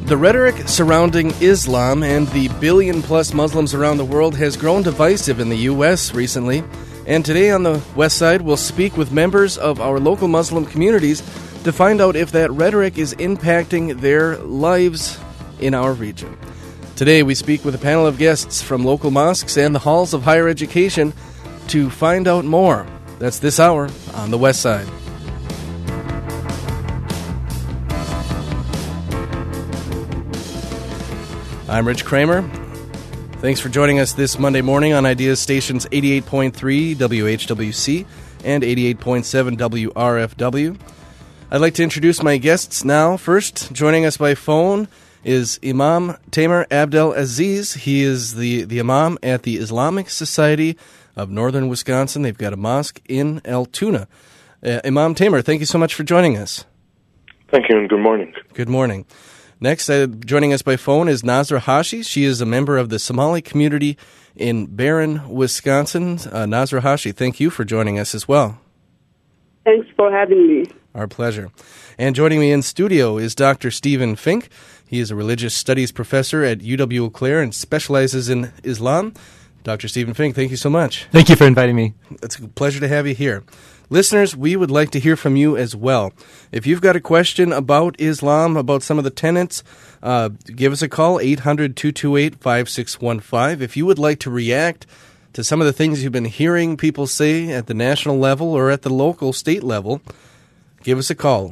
The rhetoric surrounding Islam and the billion-plus Muslims around the world has grown divisive in the U.S. recently. And today on the West Side, we'll speak with members of our local Muslim communities to find out if that rhetoric is impacting their lives in our region. Today, we speak with a panel of guests from local mosques and the halls of higher education to find out more. That's this hour on the West Side. I'm Rich Kramer. Thanks for joining us this Monday morning on Ideas Stations 88.3 WHWC and 88.7 WRFW. I'd like to introduce my guests now. First, joining us by phone is Imam Tamer Abdel Aziz. He is the Imam at the Islamic Society of Northern Wisconsin. They've got a mosque in Altoona. Imam Tamer, thank you so much for joining us. Thank you, and good morning. Good morning. Next, joining us by phone is Nazra Hashi. She is a member of the Somali community in Barron, Wisconsin. Nazra Hashi, thank you for joining us as well. Thanks for having me. Our pleasure. And joining me in studio is Dr. Stephen Fink. He is a religious studies professor at UW-Eau Claire and specializes in Islam. Dr. Stephen Fink, thank you so much. Thank you for inviting me. It's a pleasure to have you here. Listeners, we would like to hear from you as well. If you've got a question about Islam, about some of the tenets, give us a call, 800-228-5615. If you would like to react to some of the things you've been hearing people say at the national level or at the local state level, give us a call,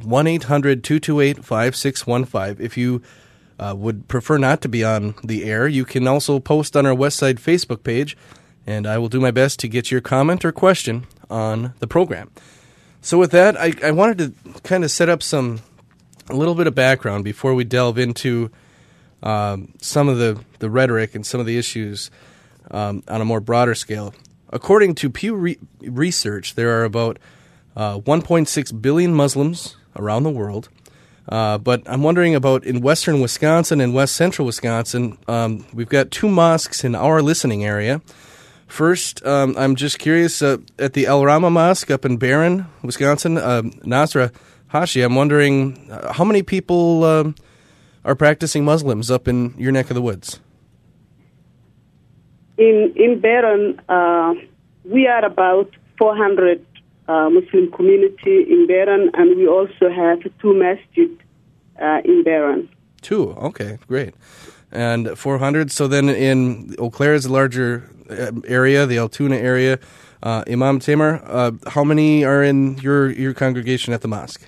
1-800-228-5615. If you would prefer not to be on the air, you can also post on our Westside Facebook page, and I will do my best to get your comment or question on the program. So with that, I wanted to kind of set up a little bit of background before we delve into some of the rhetoric and some of the issues on a more broader scale. According to Pew Research, there are about 1.6 billion Muslims around the world. But I'm wondering about in western Wisconsin and west central Wisconsin, we've got two mosques in our listening area. First, I'm just curious, at the El Rama Mosque up in Barron, Wisconsin, Nazra Hashi, I'm wondering how many people are practicing Muslims up in your neck of the woods? In Barron, we are about 400 Muslim community in Barron, and we also have two masjids in Barron. Two, okay, great. And 400, so then in Eau Claire is a larger area, the Altoona area. Imam Tamer, how many are in your congregation at the mosque?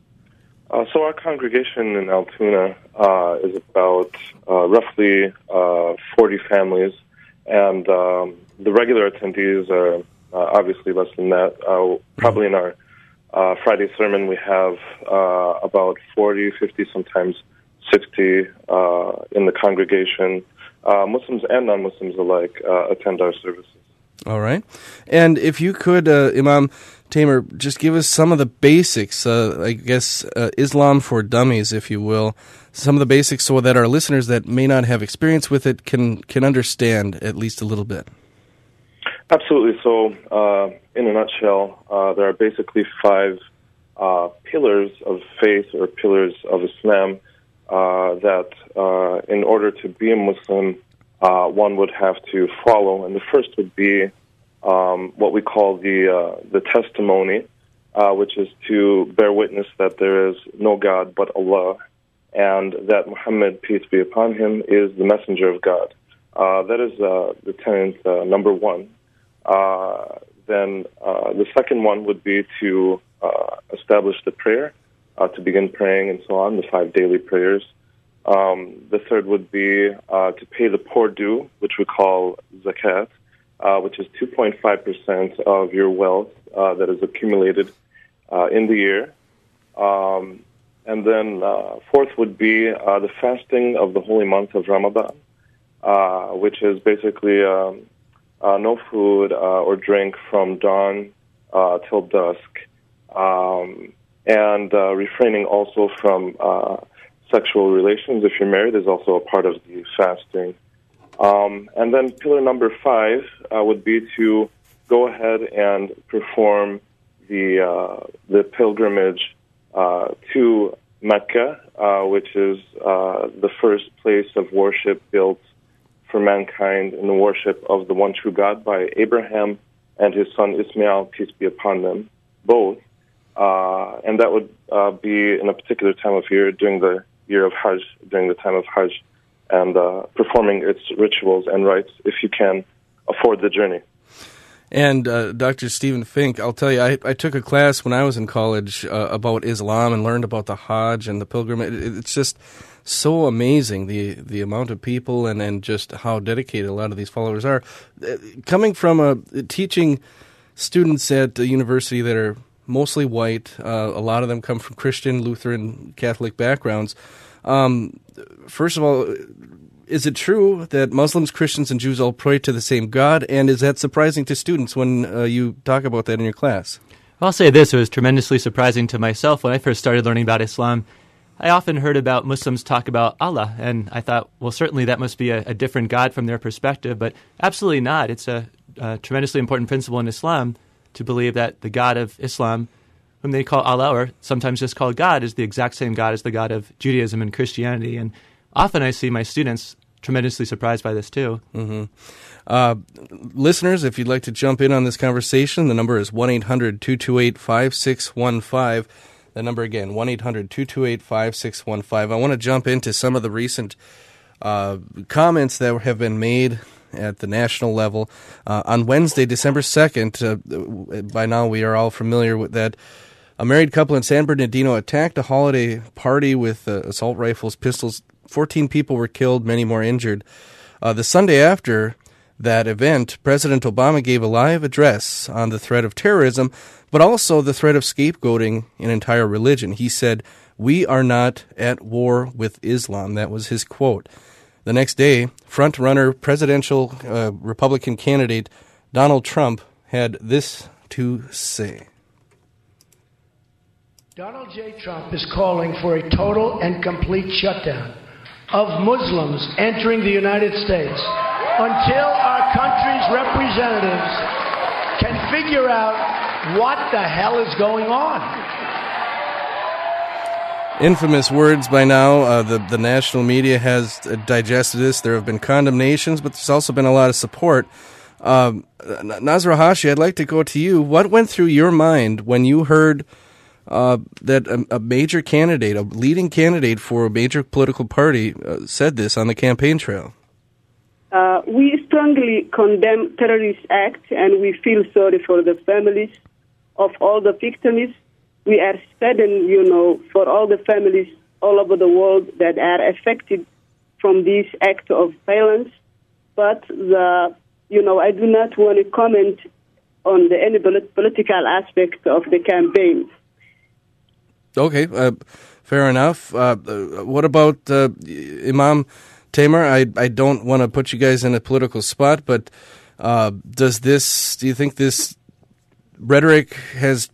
So our congregation in Altoona is about roughly 40 families, and the regular attendees are obviously less than that. Probably in our Friday sermon we have about 40, 50, sometimes 60 in the congregation. Muslims and non-Muslims alike attend our services. All right. And if you could, Imam Tamer, just give us some of the basics, I guess Islam for dummies, if you will, some of the basics so that our listeners that may not have experience with it can understand at least a little bit. Absolutely. So, in a nutshell, there are basically five pillars of faith or pillars of Islam that in order to be a Muslim, one would have to follow. And the first would be what we call the testimony, which is to bear witness that there is no God but Allah, and that Muhammad, peace be upon him, is the messenger of God. That is the tenet number one. Then the second one would be to establish the prayer, to begin praying and so on, the 5 daily prayers. The third would be to pay the poor due, which we call zakat, which is 2.5% of your wealth that is accumulated in the year. And then fourth would be the fasting of the holy month of Ramadan, which is basically no food or drink from dawn till dusk, and refraining also from sexual relations. If you're married, is also a part of the fasting. And then pillar number 5 would be to go ahead and perform the pilgrimage to Mecca, which is the first place of worship built for mankind in the worship of the one true God by Abraham and his son Ismail, peace be upon them, both. And that would be in a particular time of year during the year of Hajj, during the time of Hajj, and performing its rituals and rites if you can afford the journey. And Dr. Stephen Fink, I'll tell you, I took a class when I was in college about Islam and learned about the Hajj and the pilgrimage. It's just so amazing, the amount of people and just how dedicated a lot of these followers are. Coming from teaching students at the university that are mostly white, a lot of them come from Christian, Lutheran, Catholic backgrounds. First of all, is it true that Muslims, Christians, and Jews all pray to the same God? And is that surprising to students when you talk about that in your class? I'll say this, it was tremendously surprising to myself when I first started learning about Islam. I often heard about Muslims talk about Allah, and I thought, well, certainly that must be a different God from their perspective, but absolutely not. It's a tremendously important principle in Islam to believe that the God of Islam, whom they call Allah, or sometimes just call God, is the exact same God as the God of Judaism and Christianity. And often I see my students tremendously surprised by this too. Mm-hmm. Listeners, if you'd like to jump in on this conversation, the number is 1-800-228-5615. The number again, 1-800-228-5615. I want to jump into some of the recent comments that have been made at the national level. On Wednesday, December 2nd, by now we are all familiar with that, a married couple in San Bernardino attacked a holiday party with assault rifles, pistols. 14 people were killed, many more injured. The Sunday after that event, President Obama gave a live address on the threat of terrorism, but also the threat of scapegoating an entire religion. He said, "We are not at war with Islam." That was his quote. The next day, front-runner presidential Republican candidate Donald Trump had this to say. Donald J. Trump is calling for a total and complete shutdown of Muslims entering the United States until our country's representatives can figure out what the hell is going on. Infamous words by now. The national media has digested this. There have been condemnations, but there's also been a lot of support. Nazra Hashi, I'd like to go to you. What went through your mind when you heard that a major candidate, a leading candidate for a major political party, said this on the campaign trail? We strongly condemn terrorist acts, and we feel sorry for the families of all the victims. We are saddened, for all the families all over the world that are affected from this act of violence. But I do not want to comment on any political aspect of the campaign. Okay, fair enough. What about Imam Tamer? I don't want to put you guys in a political spot, but do you think this rhetoric has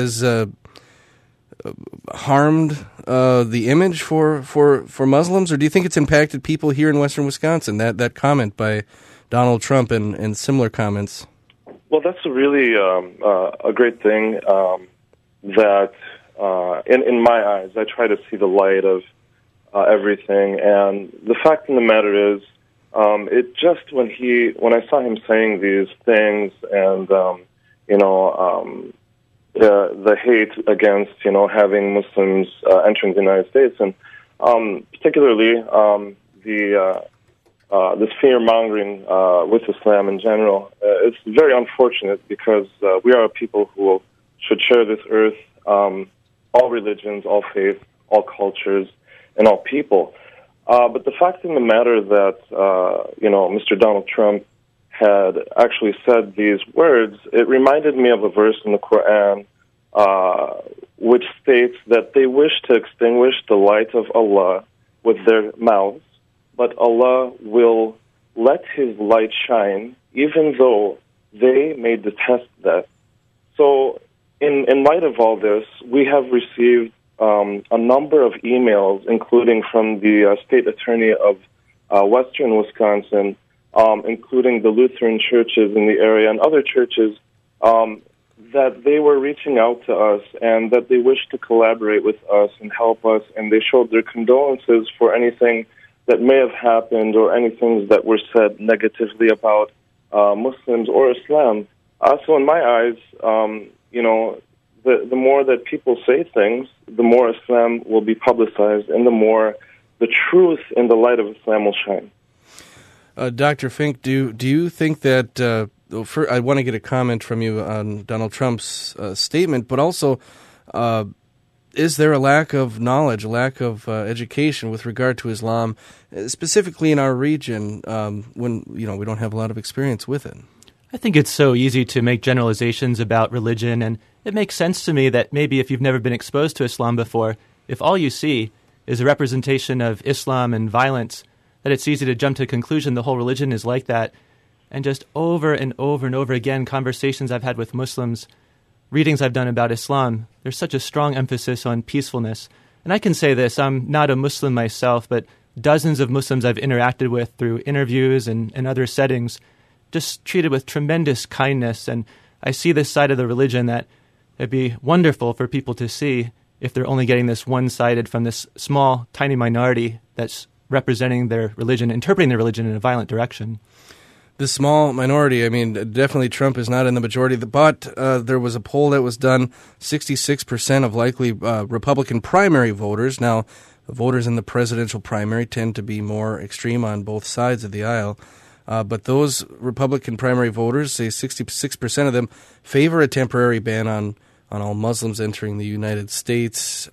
harmed the image for Muslims, or do you think it's impacted people here in Western Wisconsin, that comment by Donald Trump and similar comments? Well, that's a really a great thing that in my eyes, I try to see the light of everything. And the fact of the matter is, it just when I saw him saying these things and, the hate against, having Muslims entering the United States, and particularly this fear-mongering with Islam in general, it's very unfortunate because we are a people who should share this earth, all religions, all faiths, all cultures, and all people. But the fact of the matter that, Mr. Donald Trump had actually said these words, it reminded me of a verse in the Quran which states that they wish to extinguish the light of Allah with their mouths, but Allah will let His light shine even though they may detest that. So in light of all this, we have received a number of emails, including from the state attorney of Western Wisconsin, including the Lutheran churches in the area and other churches, that they were reaching out to us and that they wished to collaborate with us and help us, and they showed their condolences for anything that may have happened or any things that were said negatively about Muslims or Islam. So in my eyes, the more that people say things, the more Islam will be publicized and the more the truth in the light of Islam will shine. Dr. Fink, do you think that, I want to get a comment from you on Donald Trump's statement, but also is there a lack of knowledge, a lack of education with regard to Islam, specifically in our region, when we don't have a lot of experience with it? I think it's so easy to make generalizations about religion, and it makes sense to me that maybe if you've never been exposed to Islam before, if all you see is a representation of Islam and violence, that it's easy to jump to the conclusion the whole religion is like that. And just over and over and over again, conversations I've had with Muslims, readings I've done about Islam, there's such a strong emphasis on peacefulness. And I can say this, I'm not a Muslim myself, but dozens of Muslims I've interacted with through interviews and other settings, just treated with tremendous kindness. And I see this side of the religion that it'd be wonderful for people to see if they're only getting this one-sided from this small, tiny minority that's representing their religion, interpreting their religion in a violent direction. The small minority, I mean, definitely Trump is not in the majority, but there was a poll that was done, 66% of likely Republican primary voters. Now, voters in the presidential primary tend to be more extreme on both sides of the aisle, but those Republican primary voters, say 66% of them, favor a temporary ban on all Muslims entering the United States.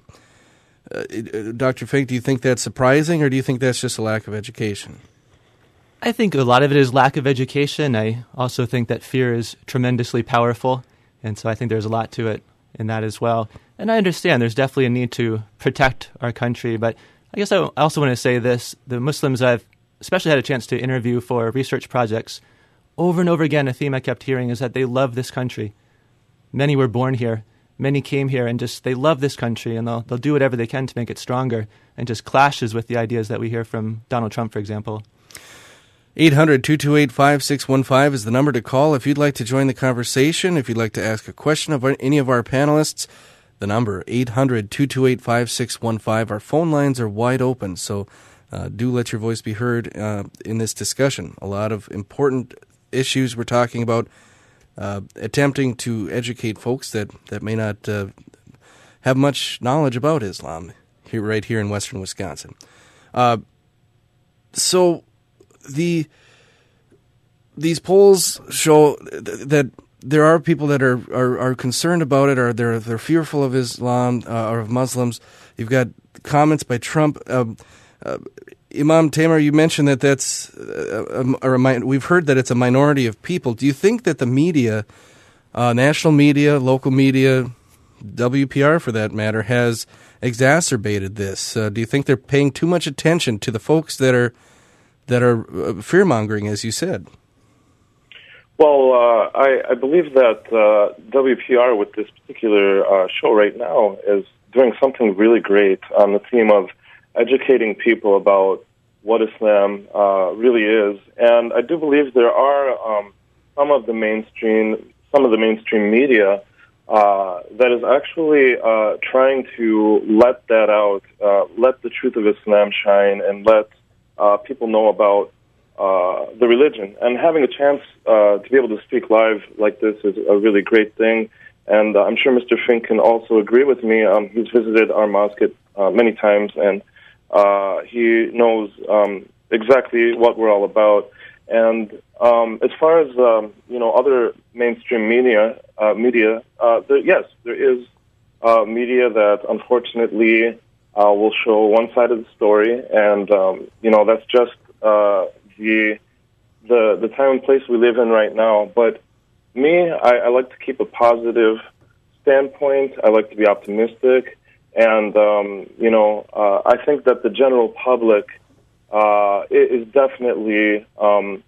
Dr. Fink, do you think that's surprising, or do you think that's just a lack of education? I think a lot of it is lack of education. I also think that fear is tremendously powerful, and so I think there's a lot to it in that as well. And I understand there's definitely a need to protect our country, but I guess I also want to say this. The Muslims I've especially had a chance to interview for research projects, over and over again, a theme I kept hearing is that they love this country. Many were born here. Many came here and just, they love this country, and they'll do whatever they can to make it stronger, and just clashes with the ideas that we hear from Donald Trump, for example. 800-228-5615 is the number to call if you'd like to join the conversation, if you'd like to ask a question of any of our panelists. The number, 800-228-5615. Our phone lines are wide open, so do let your voice be heard in this discussion. A lot of important issues we're talking about, attempting to educate folks that may not have much knowledge about Islam right here in western Wisconsin. So these polls show that there are people that are concerned about it, or they're fearful of Islam or of Muslims. You've got comments by Trump. Imam Tamer, you mentioned that that's we've heard that it's a minority of people. Do you think that the media, national media, local media, WPR for that matter, has exacerbated this? Do you think they're paying too much attention to the folks that are fear-mongering, as you said? Well, I believe that WPR with this particular show right now is doing something really great on the theme of educating people about what Islam really is. And I do believe there are some of the mainstream media that is actually trying to let that out, let the truth of Islam shine, and let people know about the religion. And having a chance to be able to speak live like this is a really great thing. And I'm sure Mr. Fink can also agree with me. He's visited our mosque many times, and he knows exactly what we're all about. And as far as other mainstream media, yes, there is media that unfortunately will show one side of the story, and that's just the time and place we live in right now. But me, I like to keep a positive standpoint. I like to be optimistic, and I think that the general public is definitely on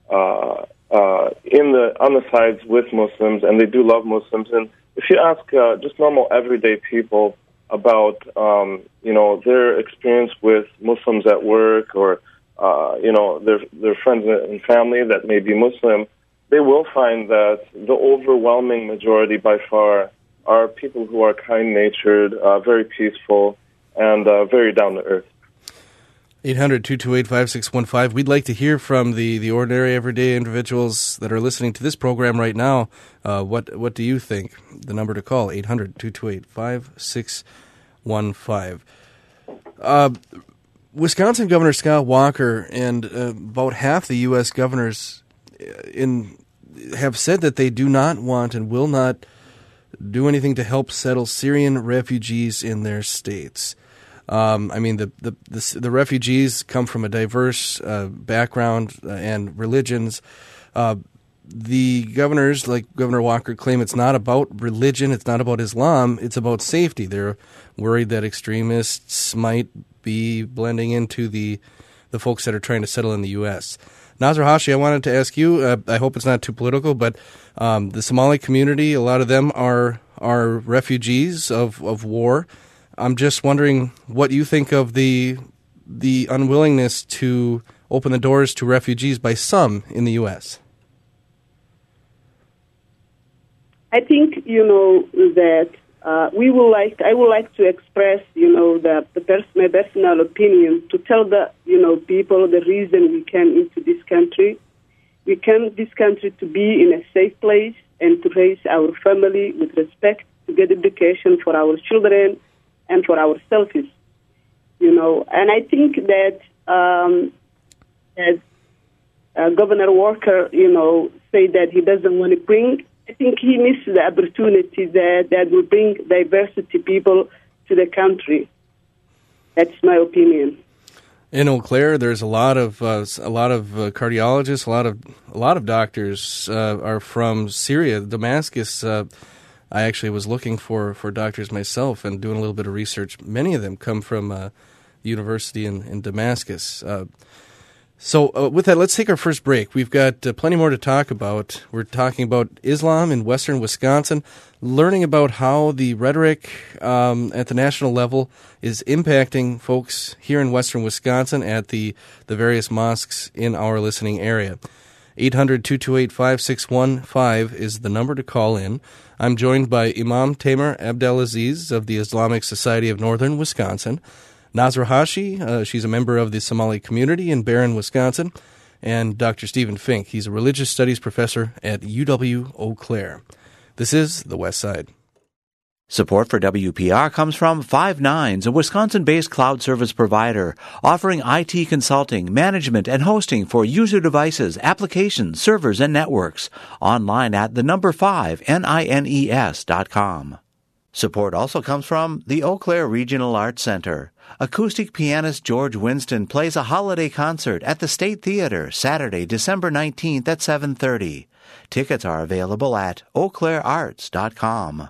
the sides with Muslims, and they do love Muslims. And if you ask just normal everyday people about their experience with Muslims at work, or their friends and family that may be Muslim, they will find that the overwhelming majority by far are people who are kind-natured, very peaceful, and very down-to-earth. 800-228-5615. We'd like to hear from the ordinary, everyday individuals that are listening to this program right now. What do you think? The number to call, 800-228-5615. Wisconsin Governor Scott Walker and about half the U.S. governors have said that they do not want and will not do anything to help settle Syrian refugees in their states. The refugees come from a diverse background and religions. The governors, like Governor Walker, claim it's not about religion, it's not about Islam, it's about safety. They're worried that extremists might be blending into the folks that are trying to settle in the U.S. Nazar Hashi, I wanted to ask you, I hope it's not too political, but the Somali community, a lot of them are refugees of war. I'm just wondering what you think of the unwillingness to open the doors to refugees by some in the U.S. I think, that I would like to express, my personal opinion, to tell the, people the reason we came into this country. We came to this country to be in a safe place and to raise our family with respect, to get education for our children and for ourselves, And I think that as Governor Walker, say that he doesn't want to bring, I think he missed the opportunity that will bring diversity people to the country. That's my opinion. In Eau Claire, there's a lot of cardiologists, a lot of doctors are from Syria, Damascus. I actually was looking for doctors myself and doing a little bit of research. Many of them come from the university in Damascus. So with that, let's take our first break. We've got plenty more to talk about. We're talking about Islam in western Wisconsin, learning about how the rhetoric at the national level is impacting folks here in western Wisconsin at the various mosques in our listening area. 800-228-5615 is the number to call in. I'm joined by Imam Tamer Abdelaziz of the Islamic Society of Northern Wisconsin, Nazar Hashi, she's a member of the Somali community in Barron, Wisconsin, and Dr. Stephen Fink. He's a religious studies professor at UW Eau Claire. This is The West Side. Support for WPR comes from Five9, a Wisconsin-based cloud service provider offering IT consulting, management, and hosting for user devices, applications, servers, and networks. Online at 5nines.com. Support also comes from the Eau Claire Regional Arts Center. Acoustic pianist George Winston plays a holiday concert at the State Theater Saturday, December 19th at 7:30. Tickets are available at eauclairearts.com.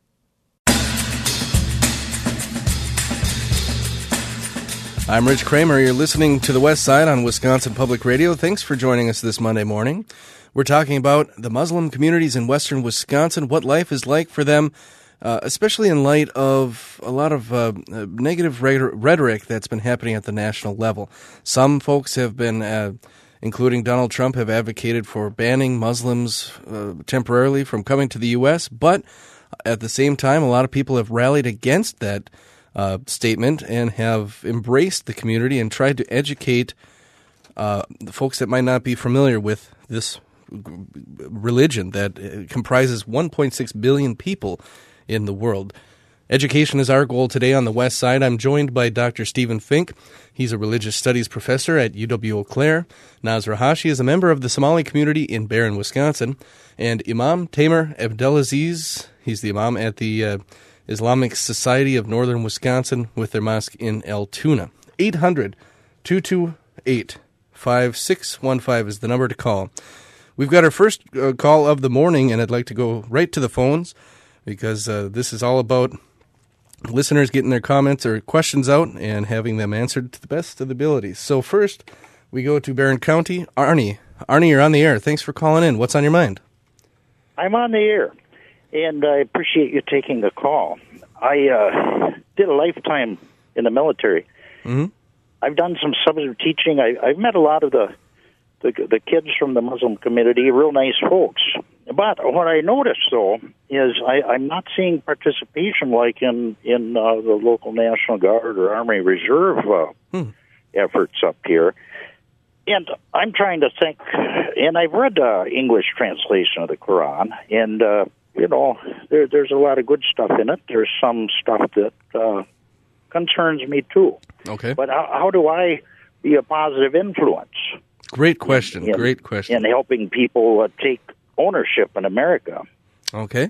I'm Rich Kramer. You're listening to The West Side on Wisconsin Public Radio. Thanks for joining us this Monday morning. We're talking about the Muslim communities in western Wisconsin, what life is like for them, especially in light of a lot of negative rhetoric that's been happening at the national level. Some folks have been, including Donald Trump, have advocated for banning Muslims temporarily from coming to the U.S., but at the same time, a lot of people have rallied against that statement and have embraced the community and tried to educate the folks that might not be familiar with this religion that comprises 1.6 billion people in the world. Education is our goal today on the West Side. I'm joined by Dr. Stephen Fink. He's a religious studies professor at UW Eau Claire. Nazar Hashi is a member of the Somali community in Barron, Wisconsin. And Imam Tamer Abdelaziz, he's the imam at the Islamic Society of Northern Wisconsin with their mosque in Altoona. 800-228-5615 is the number to call. We've got our first call of the morning, and I'd like to go right to the phones because this is all about listeners getting their comments or questions out and having them answered to the best of the abilities. So first, we go to Barron County. Arnie, you're on the air. Thanks for calling in. What's on your mind? I'm on the air, and I appreciate you taking the call. I did a lifetime in the military. Mm-hmm. I've done some substantive teaching. I've met a lot of the the kids from the Muslim community, real nice folks. But what I noticed, though, is I'm not seeing participation like in the local National Guard or Army Reserve efforts up here. And I'm trying to think, and I've read English translation of the Quran, and, there's a lot of good stuff in it. There's some stuff that concerns me, too. Okay. But how do I be a positive influence? Great question. Great question. In helping people take ownership in America. Okay.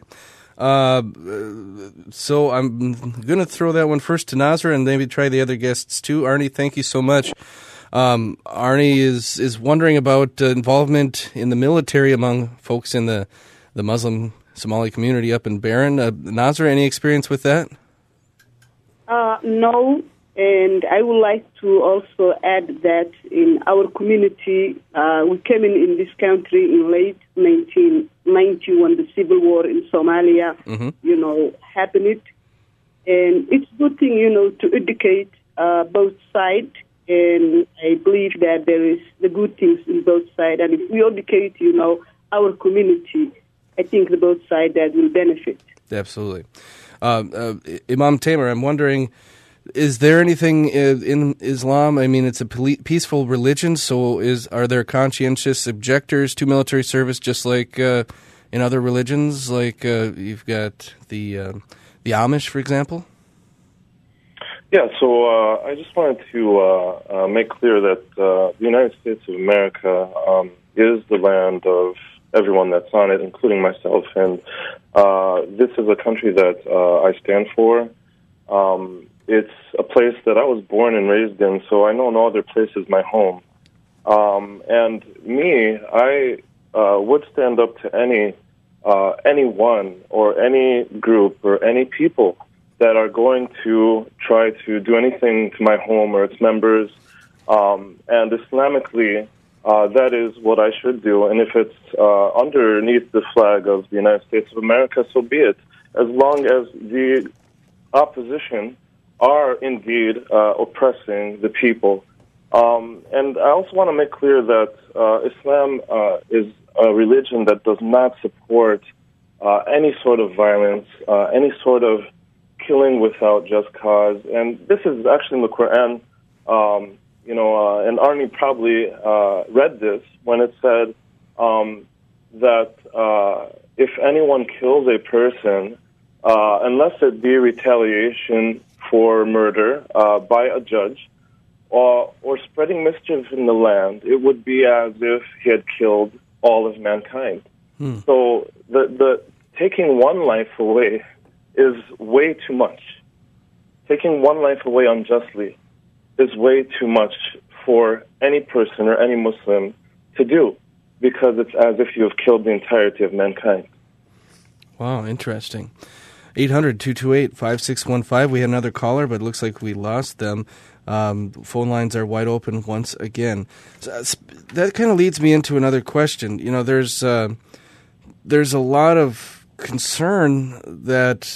So I'm going to throw that one first to Nazra and maybe try the other guests too. Arnie, thank you so much. Arnie is wondering about involvement in the military among folks in the Muslim Somali community up in Barron. Nazra, any experience with that? No, and I would like to also add that in our community, we came in this country in late 1990 when the civil war in Somalia, happened. And it's a good thing, to educate both sides. And I believe that there is the good things in both sides. And if we educate, our community, I think the both sides that will benefit. Absolutely. Imam Tamer, I'm wondering, is there anything in Islam? I mean, it's a peaceful religion, so are there conscientious objectors to military service, just like in other religions, like you've got the Amish, for example? Yeah, so I just wanted to make clear that the United States of America is the land of everyone that's on it, including myself, and this is a country that I stand for. It's a place that I was born and raised in, so I know no other place is my home. And me, I would stand up to anyone or any group or any people that are going to try to do anything to my home or its members. And Islamically, that is what I should do. And if it's underneath the flag of the United States of America, so be it, as long as the opposition are indeed oppressing the people. And I also want to make clear that Islam is a religion that does not support any sort of violence, any sort of killing without just cause. And this is actually in the Quran, and Arnie probably read this when it said that if anyone kills a person, unless it be retaliation for murder by a judge or spreading mischief in the land, it would be as if he had killed all of mankind. So the taking one life away is way too much. Taking one life away unjustly is way too much for any person or any Muslim to do, because it's as if you have killed the entirety of mankind. Wow, interesting. 800-228-5615. We had another caller, but it looks like we lost them. Phone lines are wide open once again. So, that kind of leads me into another question. There's a lot of concern that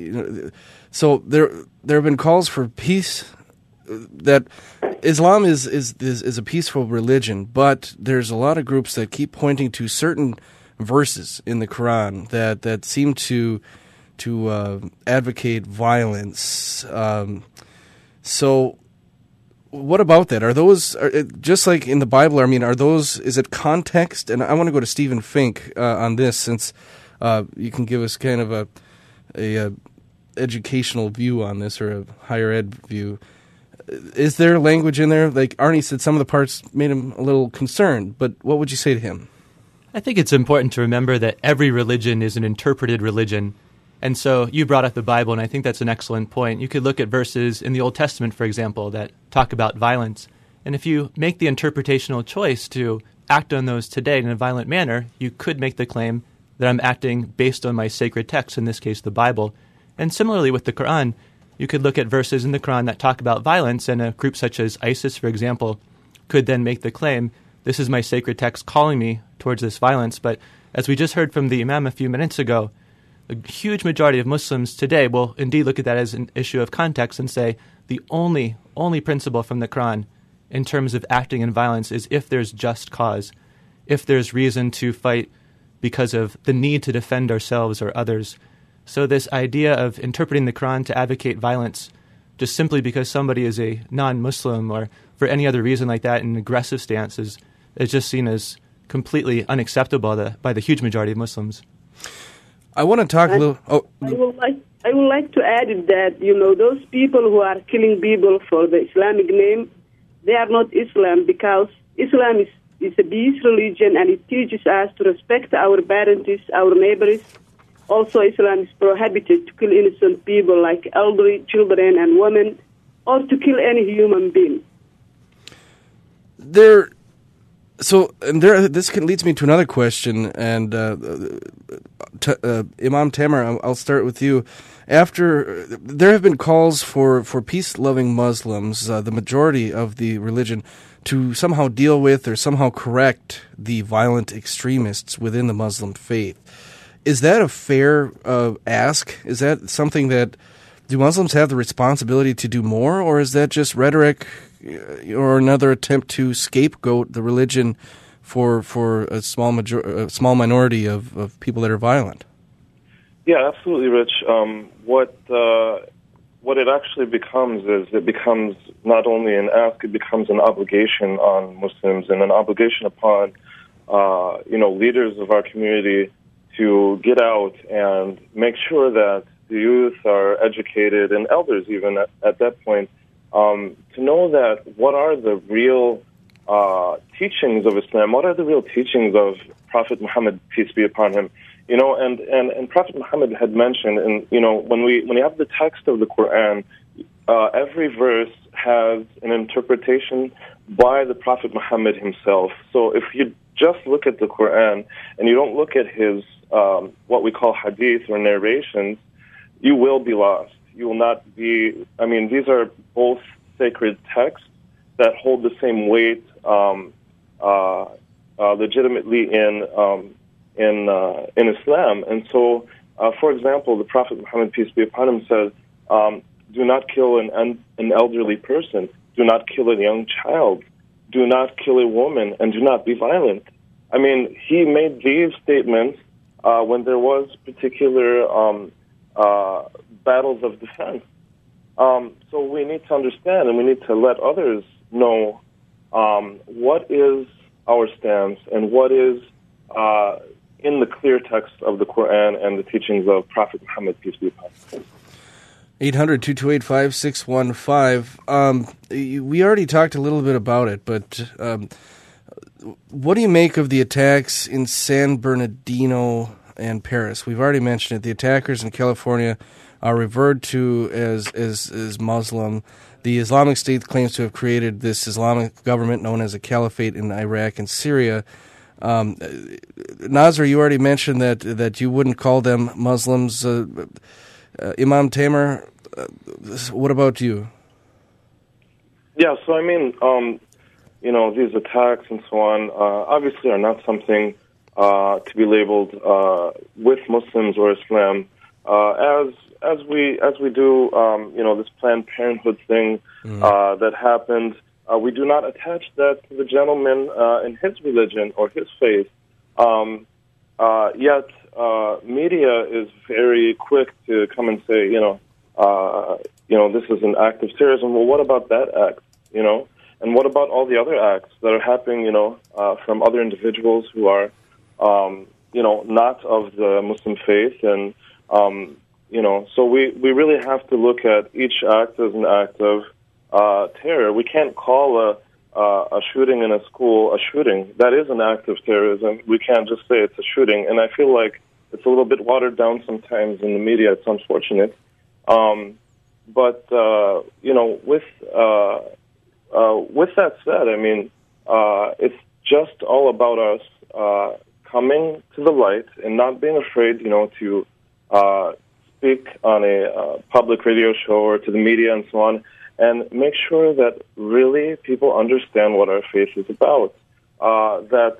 so there have been calls for peace, that Islam is a peaceful religion, but there's a lot of groups that keep pointing to certain verses in the Quran that seem to advocate violence. So what about that? Are those just like in the Bible? I mean, is it context? And I want to go to Stephen Fink on this, since you can give us kind of a educational view on this, or a higher ed view. Is there language in there? Like Arnie said, some of the parts made him a little concerned, but what would you say to him? I think it's important to remember that every religion is an interpreted religion. And so you brought up the Bible, and I think that's an excellent point. You could look at verses in the Old Testament, for example, that talk about violence. And if you make the interpretational choice to act on those today in a violent manner, you could make the claim that I'm acting based on my sacred text, in this case the Bible. And similarly with the Quran, you could look at verses in the Quran that talk about violence, and a group such as ISIS, for example, could then make the claim, this is my sacred text calling me towards this violence. But as we just heard from the Imam a few minutes ago, a huge majority of Muslims today will indeed look at that as an issue of context and say the only principle from the Quran in terms of acting in violence is if there's just cause, if there's reason to fight because of the need to defend ourselves or others. So this idea of interpreting the Quran to advocate violence just simply because somebody is a non-Muslim or for any other reason like that, an aggressive stance is just seen as completely unacceptable by the huge majority of Muslims. I want to talk a little... I would like to add that, those people who are killing people for the Islamic name, they are not Islam, because Islam is a peace religion, and it teaches us to respect our parents, our neighbors. Also, Islam is prohibited to kill innocent people like elderly, children, and women, or to kill any human being. This leads me to another question, and Imam Tamer, I'll start with you. After there have been calls for peace-loving Muslims, the majority of the religion, to somehow deal with or somehow correct the violent extremists within the Muslim faith. Is that a fair ask? Is that something that, do Muslims have the responsibility to do more, or is that just rhetoric or another attempt to scapegoat the religion for a small minority of people that are violent? Yeah, absolutely, Rich. What it actually becomes is it becomes not only an ask, it becomes an obligation on Muslims and an obligation upon leaders of our community to get out and make sure that the youth are educated, and elders even at that point, to know that what are the real teachings of Islam, what are the real teachings of Prophet Muhammad, peace be upon him. And Prophet Muhammad had mentioned, and when you have the text of the Quran, every verse has an interpretation by the Prophet Muhammad himself. So if you just look at the Quran and you don't look at his what we call hadith or narrations, you will be lost. You will not be. These are both sacred texts that hold the same weight legitimately in Islam. And so, for example, the Prophet Muhammad, peace be upon him, says, do not kill an elderly person, do not kill a young child, do not kill a woman, and do not be violent. He made these statements when there was particular battles of defense. So we need to understand, and we need to let others know what is our stance and what is in the clear text of the Quran and the teachings of Prophet Muhammad, peace be upon him. 800-228-5615. We already talked a little bit about it, but what do you make of the attacks in San Bernardino and Paris? We've already mentioned it. The attackers in California are referred to as Muslim. The Islamic State claims to have created this Islamic government known as a caliphate in Iraq and Syria. Nasr, you already mentioned that you wouldn't call them Muslims. Imam Tamer, what about you? Yeah, so these attacks and so on obviously are not something to be labeled with Muslims or Islam. As we do, this Planned Parenthood thing that happened. We do not attach that to the gentleman in his religion or his faith. Yet, media is very quick to come and say, this is an act of terrorism. Well, what about that act? And what about all the other acts that are happening, from other individuals who are, not of the Muslim faith? And, so we really have to look at each act as an act of terror. We can't call a shooting in a school a shooting. That is an act of terrorism. We can't just say it's a shooting. And I feel like it's a little bit watered down sometimes in the media. It's unfortunate. But with that said, it's just all about us coming to the light and not being afraid, to speak on a public radio show or to the media and so on, and make sure that really people understand what our faith is about. That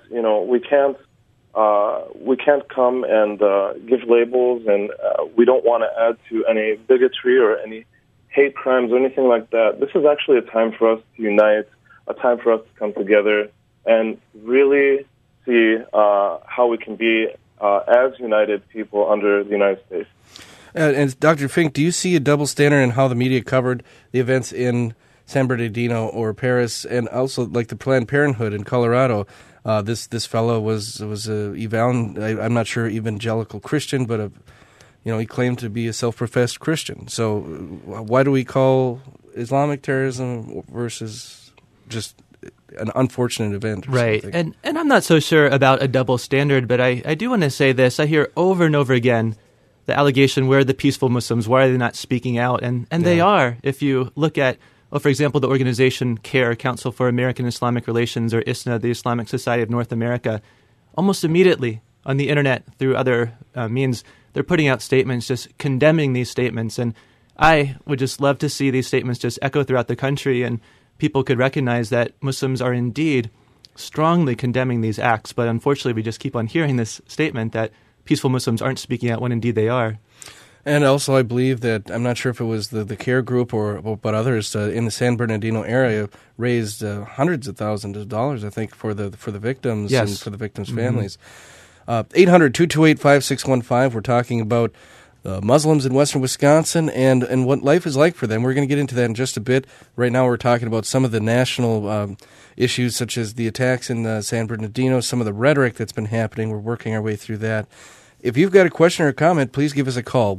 we can't come and give labels, and we don't want to add to any bigotry or any hate crimes or anything like that. This is actually a time for us to unite a time for us to come together and really see how we can be as united people under the United States. And Dr. Fink, do you see a double standard in how the media covered the events in San Bernardino or Paris, and also like the Planned Parenthood in Colorado? This fellow was I'm not sure evangelical Christian, but he claimed to be a self-professed Christian. So why do we call Islamic terrorism versus just an unfortunate event? Right, and I'm not so sure about a double standard, but I do want to say this. I hear over and over again the allegation, where are the peaceful Muslims? Why are they not speaking out? And they are. If you look at, for example, the organization CARE, Council for American Islamic Relations, or ISNA, the Islamic Society of North America, almost immediately on the internet through other means, they're putting out statements just condemning these statements. And I would just love to see these statements just echo throughout the country, and people could recognize that Muslims are indeed strongly condemning these acts. But unfortunately, we just keep on hearing this statement that peaceful Muslims aren't speaking out when indeed they are. And also, I believe that, I'm not sure if it was the CARE group but others in the San Bernardino area raised hundreds of thousands of dollars, I think, for the victims and for the victims' families. 800-228-5615. We're talking about Muslims in western Wisconsin and what life is like for them. We're going to get into that in just a bit. Right now, we're talking about some of the national issues, such as the attacks in San Bernardino, some of the rhetoric that's been happening. We're working our way through that. If you've got a question or a comment, please give us a call,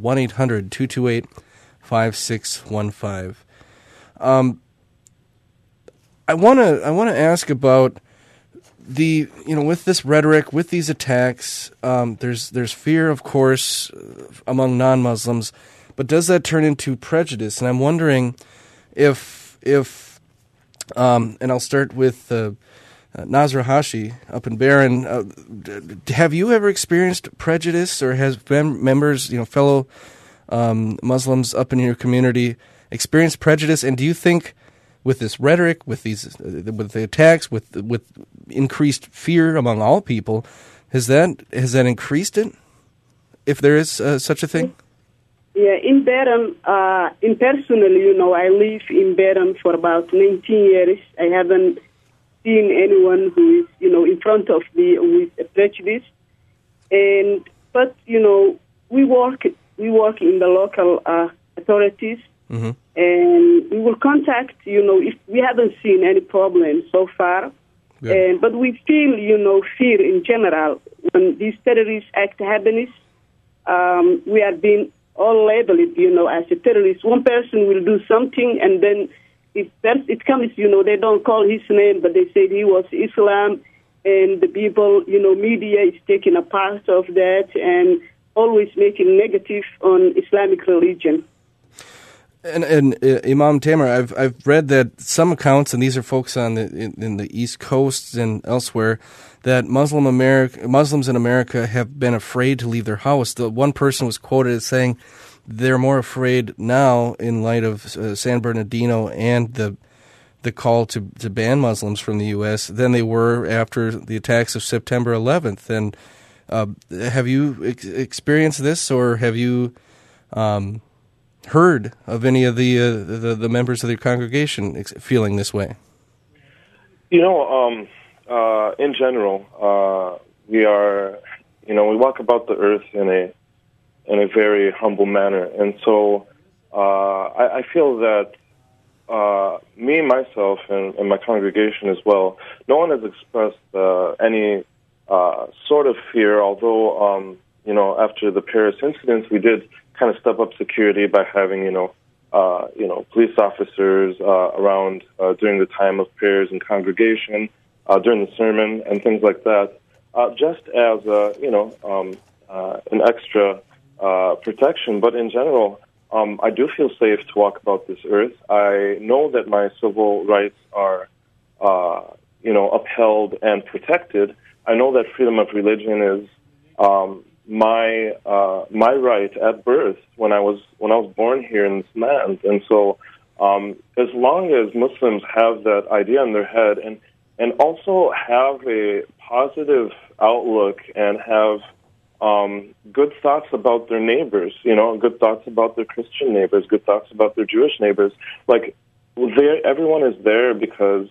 1-800-228-5615. I want to ask about with this rhetoric, with these attacks, there's fear, of course, among non-Muslims, but does that turn into prejudice? And I'm wondering if and I'll start with Nazra Hashi up in Barron. Have you ever experienced prejudice, or has members, fellow Muslims up in your community experienced prejudice? And do you think, with this rhetoric, with the attacks, with increased fear among all people, has that increased it? If there is such a thing? Yeah, in Barron, personally, I live in Barron for about 19 years. I haven't seen anyone who is, in front of me with a prejudice. But we work in the local authorities. Mm-hmm. And we will contact, if we haven't seen any problems so far. Yeah. But we feel, fear in general. When these terrorist acts happen, we are being all labeled, as a terrorist. One person will do something, and then it comes, they don't call his name, but they say he was Islam, and the people, media is taking a part of that and always making negative on Islamic religion. And Imam Tamer, I've read that some accounts, and these are folks in the East Coast and elsewhere, that Muslims in America have been afraid to leave their house. The one person was quoted as saying they're more afraid now in light of San Bernardino and the call to ban Muslims from the U.S. than they were after the attacks of September 11th. And have you experienced this, or have you heard of any of the members of the congregation feeling this way? In general, we are, we walk about the earth in a very humble manner, and so I feel that me, myself, and my congregation as well, no one has expressed any sort of fear. Although, after the Paris incidents, we did kind of step up security by having, police officers around during the time of prayers and congregation, during the sermon and things like that, just as an extra protection. But in general, I do feel safe to walk about this earth. I know that my civil rights are, upheld and protected. I know that freedom of religion is my right at birth when I was born here in this land. And so as long as Muslims have that idea in their head and also have a positive outlook and have good thoughts about their neighbors, good thoughts about their Christian neighbors, good thoughts about their Jewish neighbors, like everyone is there because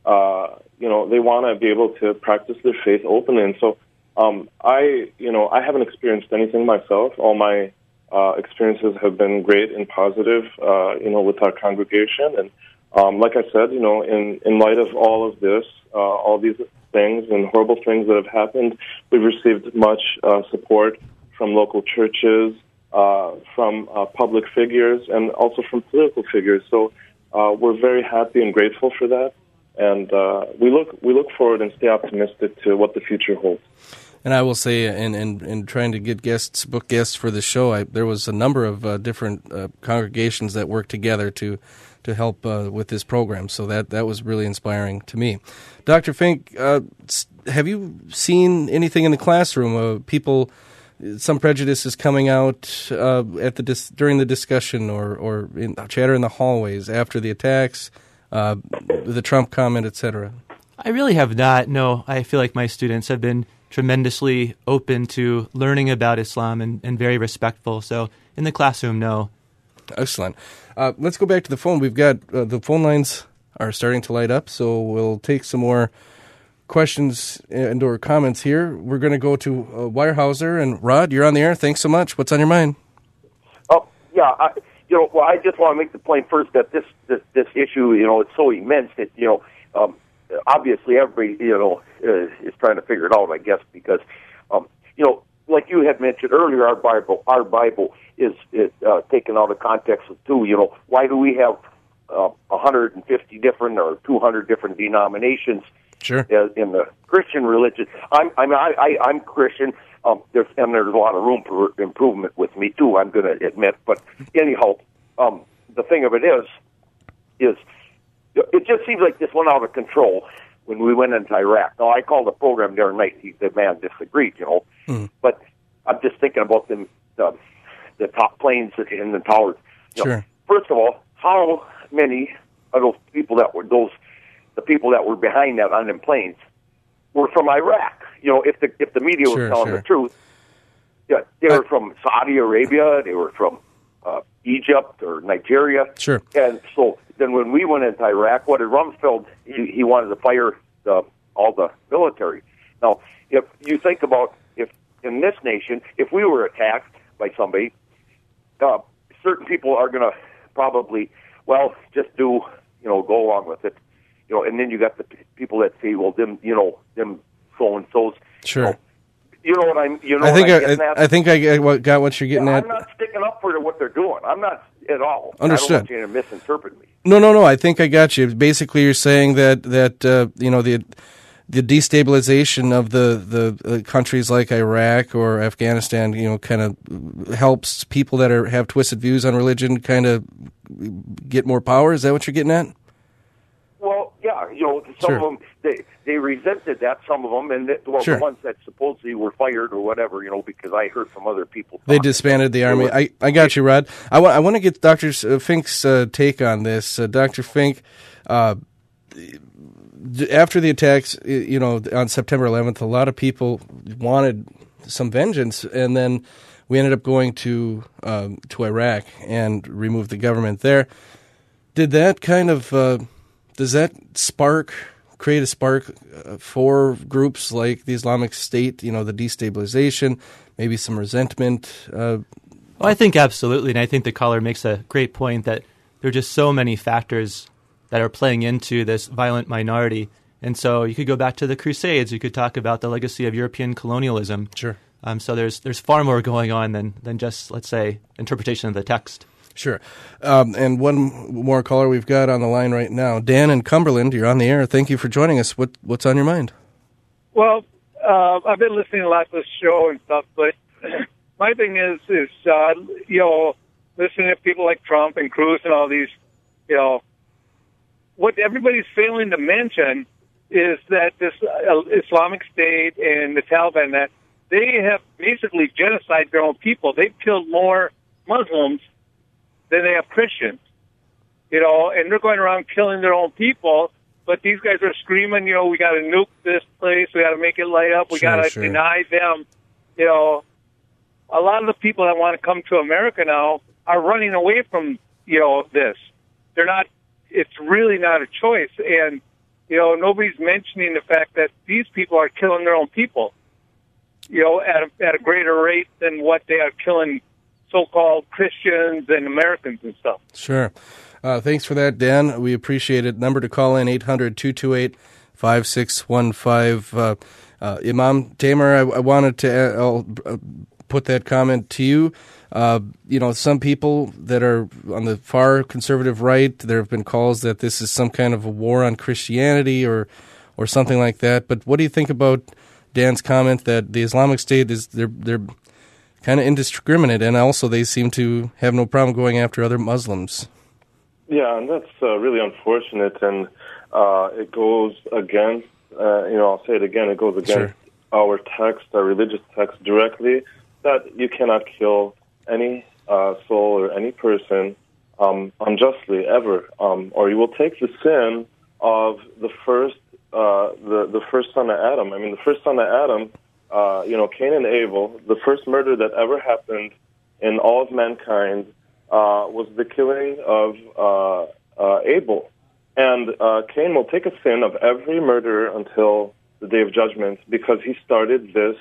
they want to be able to practice their faith openly. And so I haven't experienced anything myself. All my experiences have been great and positive, with our congregation. And like I said, in light of all of this, all these things and horrible things that have happened, we've received much support from local churches, from public figures, and also from political figures. So we're very happy and grateful for that. And we look forward and stay optimistic to what the future holds. And I will say, in trying to get book guests for the show, there was a number of different congregations that worked together to help with this program. So that was really inspiring to me. Dr. Fink, have you seen anything in the classroom? People, some prejudices coming out during the discussion or in chatter in the hallways after the attacks, the Trump comment, etc.? I really have not. No, I feel like my students have been tremendously open to learning about Islam and very respectful. So in the classroom, no. Excellent. Let's go back to the phone. We've got the phone lines are starting to light up, so we'll take some more questions and or comments here. We're going to go to Weyerhaeuser, and Rod, you're on the air. Thanks so much. What's on your mind? Oh, yeah. I just want to make the point first that this issue, it's so immense that, obviously everybody, is trying to figure it out, I guess, because, like you had mentioned earlier, our Bible is taken out of context too. Why do we have 150 different or 200 different denominations? Sure. In the Christian religion? I'm Christian. There's a lot of room for improvement with me too, I'm going to admit. But anyhow, the thing of it is it just seems like this went out of control when we went into Iraq. Now, I called the program the other night. The man disagreed, But I'm just thinking about the top planes in the towers. Sure. First of all, how many of those people the people that were behind that on them planes were from Iraq? If the media was telling the truth, they were from Saudi Arabia, they were from Egypt or Nigeria. Sure. And so then when we went into Iraq, what did Rumsfeld? He wanted to fire all the military. Now, if you think about if in this nation, if we were attacked by somebody, certain people are going to probably, just go along with it. And then you got the people that say, well, them so and so's. Sure. I think I got what you're getting at. I'm not sticking up for what they're doing. I'm not at all. Understood. I don't want you to misinterpret me. No. I think I got you. Basically, you're saying that the destabilization of the countries like Iraq or Afghanistan, kind of helps people that have twisted views on religion kind of get more power. Is that what you're getting at? Well, yeah. Some of them they resented that. Some of them, and the ones that supposedly were fired or whatever, because I heard from other people. They disbanded the army. I got you, Rod. I want to get Dr. Fink's take on this. Dr. Fink, after the attacks, on September 11th, a lot of people wanted some vengeance, and then we ended up going to Iraq and removed the government there. Did that kind of does that create a spark for groups like the Islamic State? The destabilization, maybe some resentment. Well, I think absolutely, and I think the caller makes a great point that there are just so many factors that are playing into this violent minority. And so you could go back to the Crusades. You could talk about the legacy of European colonialism. Sure. So there's far more going on than just, let's say, interpretation of the text. Sure. And one more caller we've got on the line right now. Dan in Cumberland, you're on the air. Thank you for joining us. What's on your mind? Well, I've been listening a lot to the show and stuff, but my thing is listening to people like Trump and Cruz and all these, what everybody's failing to mention is that this Islamic State and the Taliban, that they have basically genocided their own people. They've killed more Muslims than they have Christians, and they're going around killing their own people. But these guys are screaming, we got to nuke this place. We got to make it light up. We got to deny them. A lot of the people that want to come to America now are running away from, this. They're not. It's really not a choice. And nobody's mentioning the fact that these people are killing their own people, at a greater rate than what they are killing so-called Christians and Americans and stuff. Sure. Thanks for that, Dan. We appreciate it. Number to call in, 800-228-5615. Imam Tamer, I wanted to put that comment to you. Some people that are on the far conservative right, there have been calls that this is some kind of a war on Christianity or something like that. But what do you think about Dan's comment that the Islamic State they're kind of indiscriminate, and also they seem to have no problem going after other Muslims? Yeah, and that's really unfortunate, and it goes against, I'll say it again, it goes against our text, our religious text directly, that you cannot kill any soul or any person unjustly, ever, or you will take the sin of the first son of Adam. I mean, the first son of Adam, Cain and Abel, the first murder that ever happened in all of mankind was the killing of Abel. And Cain will take a sin of every murderer until the day of judgment because he started this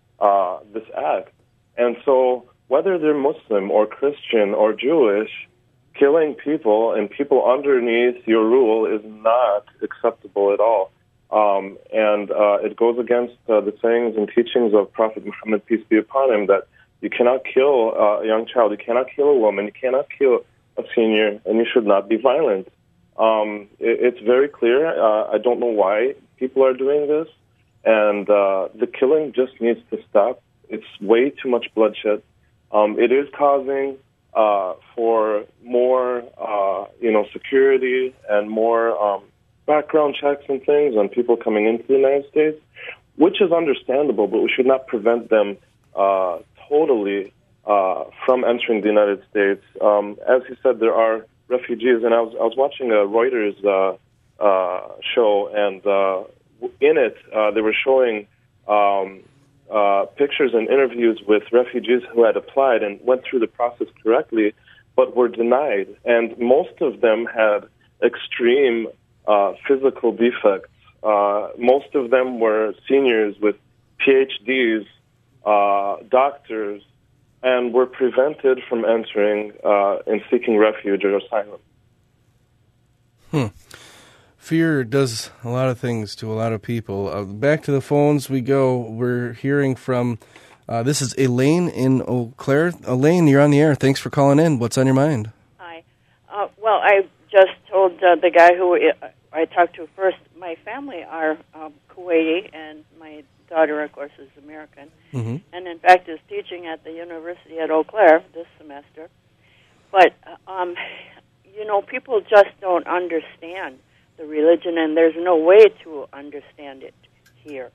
act. And so whether they're Muslim or Christian or Jewish, killing people and people underneath your rule is not acceptable at all. And it goes against the sayings and teachings of Prophet Muhammad, peace be upon him, that you cannot kill a young child, you cannot kill a woman, you cannot kill a senior, and you should not be violent. It's very clear. I don't know why people are doing this, and the killing just needs to stop. It's way too much bloodshed. It is causing for more, security and more background checks and things on people coming into the United States, which is understandable, but we should not prevent them totally from entering the United States. As you said, there are refugees, and I was watching a Reuters show, and in it they were showing pictures and interviews with refugees who had applied and went through the process correctly, but were denied. And most of them had extreme physical defects. Most of them were seniors with PhDs, doctors, and were prevented from entering and seeking refuge or asylum. Fear does a lot of things to a lot of people. Back to the phones we go. We're hearing from, this is Elaine in Eau Claire. Elaine, you're on the air. Thanks for calling in. What's on your mind? Hi. Well, I just told the guy who I talked to first, my family are Kuwaiti, and my daughter, of course, is American, and in fact is teaching at the University at Eau Claire this semester. But, people just don't understand the religion, and there's no way to understand it here.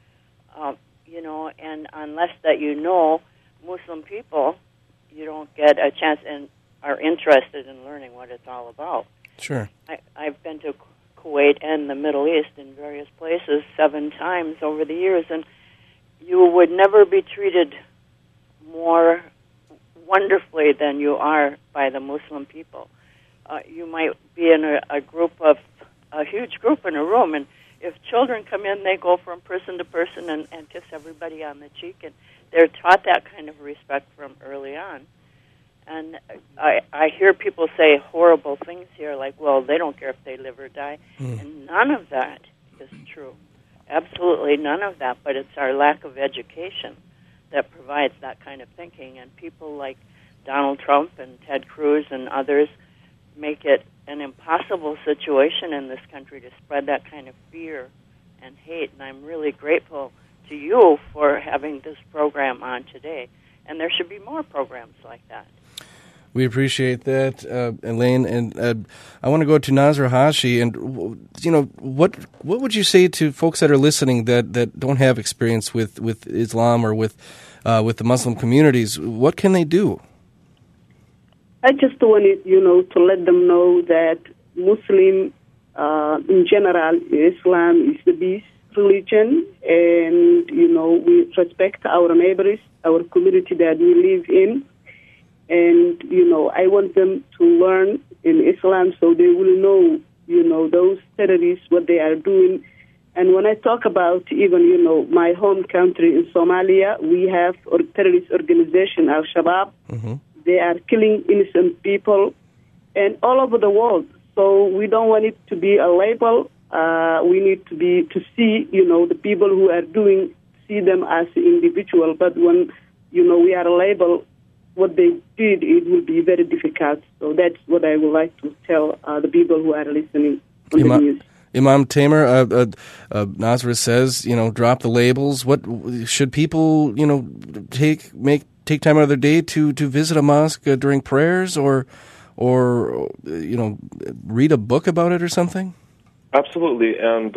And unless that Muslim people, you don't get a chance and are interested in learning what it's all about. Sure. I've been to Kuwait and the Middle East in various places 7 times over the years, and you would never be treated more wonderfully than you are by the Muslim people. You might be in a huge group in a room, and if children come in, they go from person to person and kiss everybody on the cheek, and they're taught that kind of respect from early on. And I hear people say horrible things here, like, well, they don't care if they live or die. And none of that is true. Absolutely none of that. But it's our lack of education that provides that kind of thinking. And people like Donald Trump and Ted Cruz and others make it an impossible situation in this country to spread that kind of fear and hate. And I'm really grateful to you for having this program on today. And there should be more programs like that. We appreciate that, Elaine, and I want to go to Nazra Hashi. And what would you say to folks that are listening that don't have experience with Islam or with the Muslim communities? What can they do? I just wanted, to let them know that Muslim, in general, Islam is the best religion, and we respect our neighbors, our community that we live in. And, I want them to learn in Islam so they will know those terrorists, what they are doing. And when I talk about even, my home country in Somalia, we have a terrorist organization, Al-Shabaab. Mm-hmm. They are killing innocent people and all over the world. So we don't want it to be a label. We need to see, the people who are doing, see them as an individual. But when, we are a label, what they did, it will be very difficult. So that's what I would like to tell the people who are listening on the news. Imam Tamer, Nazareth says, drop the labels. What should people, take time out of their day to visit a mosque during prayers, or read a book about it or something? Absolutely, and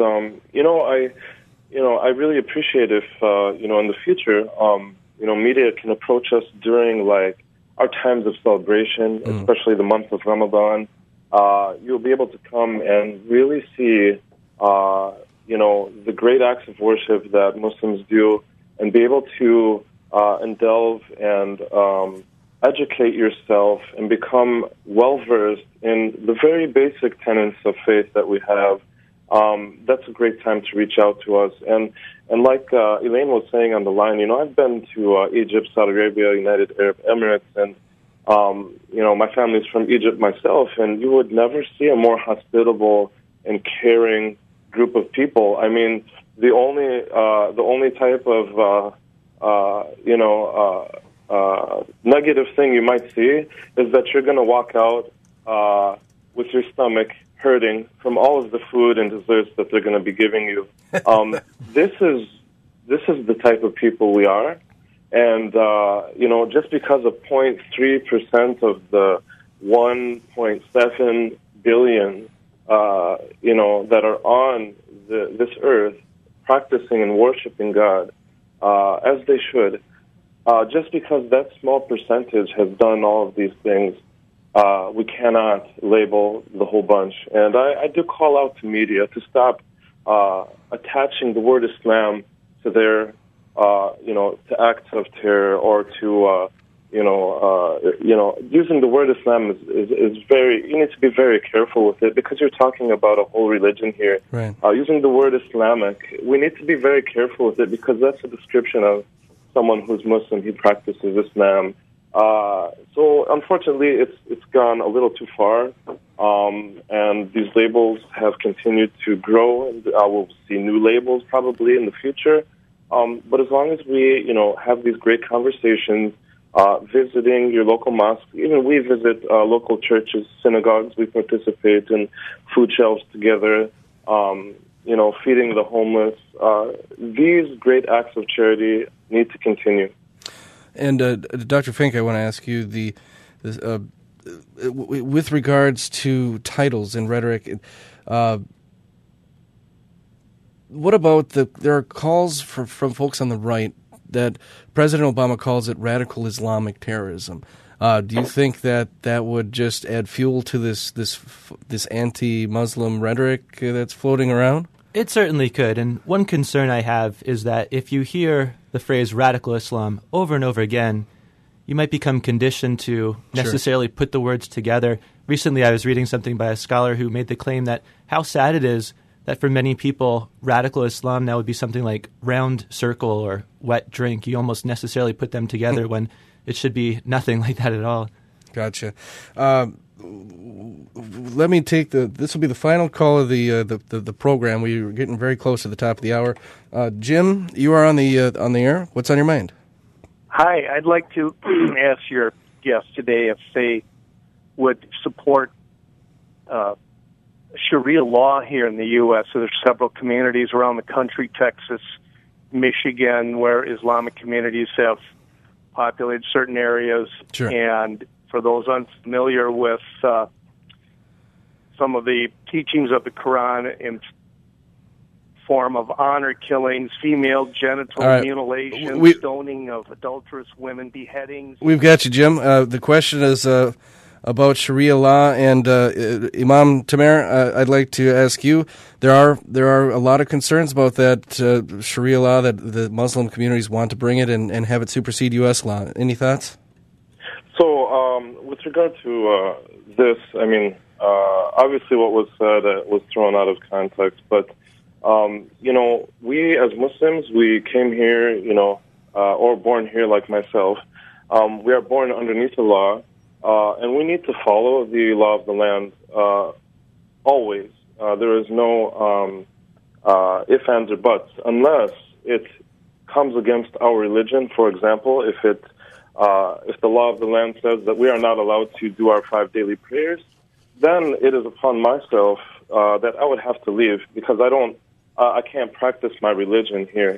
I really appreciate if in the future, media can approach us during our times of celebration, especially the month of Ramadan. You'll be able to come and really see, the great acts of worship that Muslims do, and be able to delve and educate yourself and become well-versed in the very basic tenets of faith that we have. That's a great time to reach out to us. And like Elaine was saying on the line, I've been to Egypt, Saudi Arabia, United Arab Emirates, and my family's from Egypt myself, and you would never see a more hospitable and caring group of people. I mean, the only type of negative thing you might see is that you're going to walk out with your stomach hurting from all of the food and desserts that they're going to be giving you. This is the type of people we are. And, just because of 0.3% of the 1.7 billion, that are on this earth practicing and worshiping God as they should, just because that small percentage has done all of these things, we cannot label the whole bunch. And I do call out to media to stop attaching the word Islam to their to acts of terror, or to, using the word Islam is very, you need to be very careful with it, because you're talking about a whole religion here. Right. Using the word Islamic, we need to be very careful with it, because that's a description of someone who's Muslim, he practices Islam. So unfortunately, it's gone a little too far, and these labels have continued to grow, and we'll see new labels probably in the future. But as long as we, have these great conversations, visiting your local mosque, even we visit local churches, synagogues, we participate in food shelves together, feeding the homeless. These great acts of charity need to continue. And Dr. Fink, I want to ask you with regards to titles and rhetoric. What about there are calls from folks on the right that President Obama calls it radical Islamic terrorism. Do you think that would just add fuel to this anti-Muslim rhetoric that's floating around? It certainly could. And one concern I have is that if you hear the phrase radical Islam over and over again, you might become conditioned to necessarily put the words together. Recently, I was reading something by a scholar who made the claim that how sad it is that for many people, radical Islam now would be something like round circle or wet drink. You almost necessarily put them together when it should be nothing like that at all. Gotcha. Let me take this will be the final call of the program. We're getting very close to the top of the hour. Jim, you are on the air. What's on your mind? Hi, I'd like to ask your guests today if they would support Sharia law here in the U.S. So there's several communities around the country, Texas, Michigan, where Islamic communities have populated certain areas. Sure. And for those unfamiliar with some of the teachings of the Quran in form of honor killings, female genital mutilation, stoning of adulterous women, beheadings. We've got you, Jim. The question is about Sharia law, and Imam Tamer, I'd like to ask you. There are a lot of concerns about that Sharia law, that the Muslim communities want to bring it and have it supersede U.S. law. Any thoughts? So, with regard to this, I mean, obviously what was said was thrown out of context, but, we as Muslims, we came here, or born here like myself. We are born underneath the law, and we need to follow the law of the land always. There is no ifs, ands, or buts, unless it comes against our religion. For example, if the law of the land says that we are not allowed to do our 5 daily prayers, then it is upon myself that I would have to leave, because I can't practice my religion here,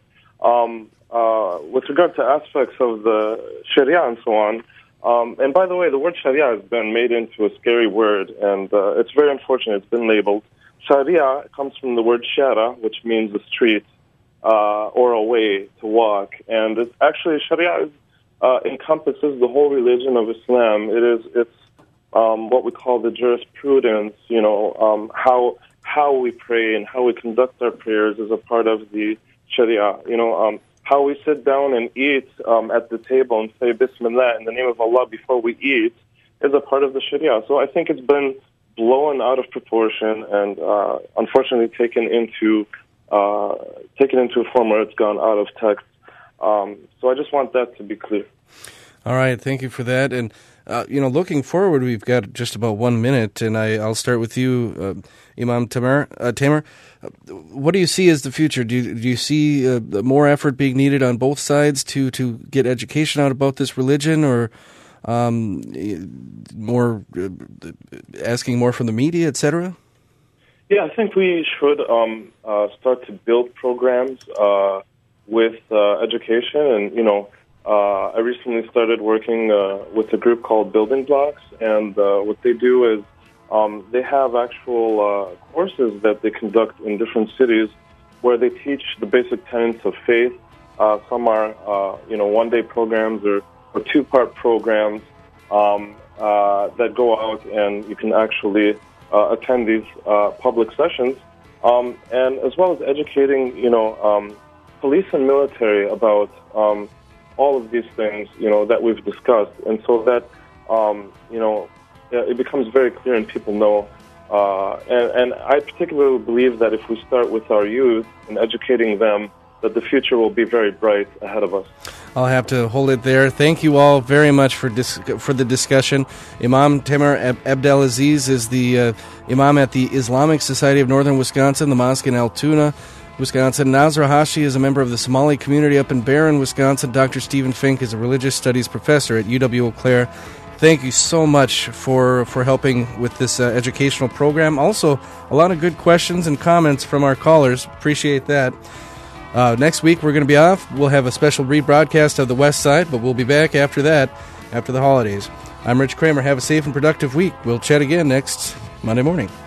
with regard to aspects of the Sharia and so on, and by the way, the word Sharia has been made into a scary word, and it's very unfortunate. It's been labeled. Sharia comes from the word shara, which means a street or a way to walk, and it's actually Sharia encompasses the whole religion of Islam. It's what we call the jurisprudence. How we pray and how we conduct our prayers is a part of the Sharia. How we sit down and eat at the table and say Bismillah in the name of Allah before we eat is a part of the Sharia. So I think it's been blown out of proportion and unfortunately taken into a form where it's gone out of text. So I just want that to be clear. All right, thank you for that. And looking forward, we've got just about 1 minute, and I'll start with you, Imam Tamer. What do you see as the future? Do you see more effort being needed on both sides to get education out about this religion, or more asking more from the media, etc.? Yeah, I think we should start to build programs with education, and I recently started working with a group called Building Blocks, and what they do is they have actual courses that they conduct in different cities where they teach the basic tenets of faith. Some are, one-day programs or two-part programs that go out, and you can actually attend these public sessions, and as well as educating, police and military about all of these things, that we've discussed, and so that, it becomes very clear and people know. And I particularly believe that if we start with our youth and educating them, that the future will be very bright ahead of us. I'll have to hold it there. Thank you all very much for the discussion. Imam Tamer Abdelaziz is the Imam at the Islamic Society of Northern Wisconsin, the mosque in Altoona, Wisconsin. Nazra Hashi is a member of the Somali community up in Barron, Wisconsin. Dr. Stephen Fink is a religious studies professor at UW-Eau Claire. Thank you so much for helping with this educational program. Also, a lot of good questions and comments from our callers. Appreciate that. Next week, we're going to be off. We'll have a special rebroadcast of the West Side, but we'll be back after that, after the holidays. I'm Rich Kramer. Have a safe and productive week. We'll chat again next Monday morning.